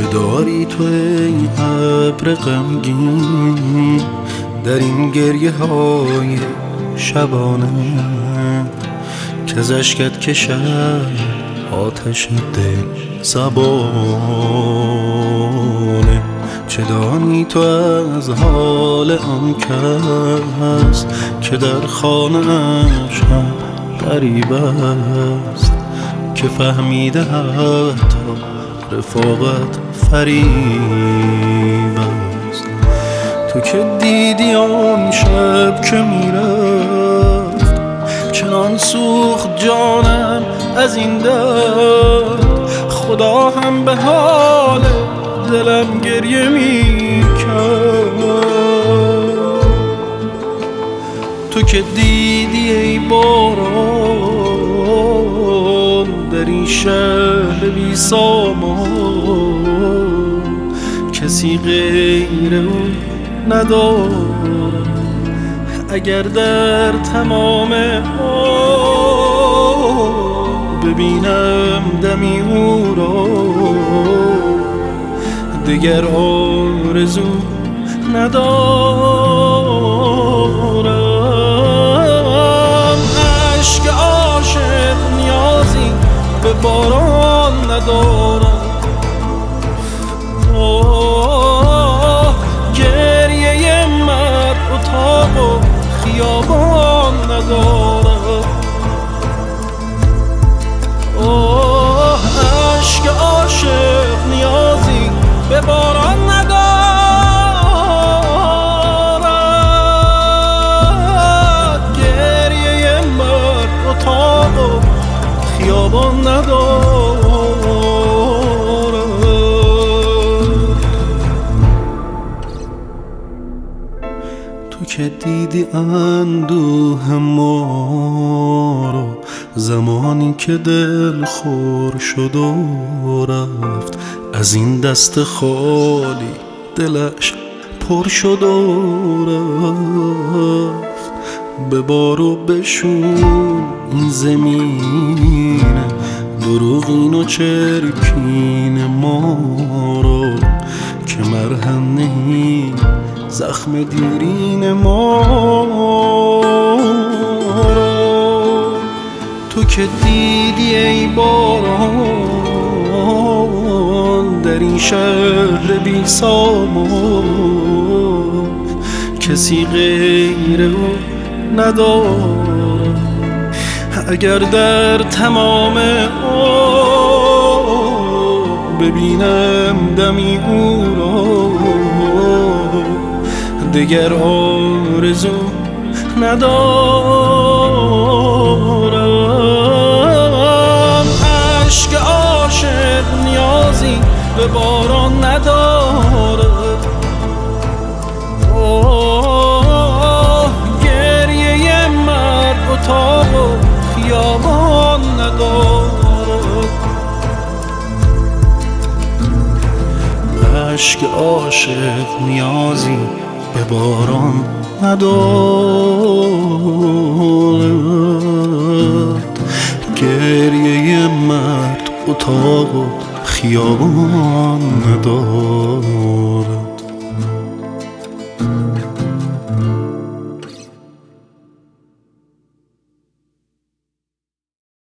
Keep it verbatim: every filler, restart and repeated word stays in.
چه داری تو ای ابر غمگین در این گریه های شبانه که از اشکت کشد آتش دل زبانه. چه دانی تو از حال آن کس که در خانه اش هم غریب است، که فهمیده حتی رفاقت فریب است. تو که دیدی آن شب که میرفت، چنان سوخت جانم از این درد، خدا هم به حال دلم گریه میکرد. تو که دیدی ای باران در این شهر بی سامان، کسی غیر اون ندارم. اگر در تمام آب ببینم دمی او را، دگر آرزو ندارم. عشق عاشق نیازی به باران ندارم. آه گریه مرد اتاق و خیابان ندارم. آه عشق عاشق نیازی به باران ندارد. گریه مرد اتاق و خیابان ندارد. تو که دیدی اندوه ما رو زمانی که دل خور شد و رفت، از این دست خالی دلش پر شد و رفت. ببار و بشون این زمین دروغین و چرکین ما رو، که مرهم نهی زخم دیرین ما رو. تو که دیدی ای باران در این شهر بی سامان، کسی غیر او ندارم. اگر در تمام آب ببینم دمی او را، دگر آرزو ندارم. عشق عاشق نیازی به باران ندارد. آه گریه مرد اتاق و خیابان ندارد. عشق عاشق نیازی به باران ندارد. گریه مرد اتاق و خیابان ندارد.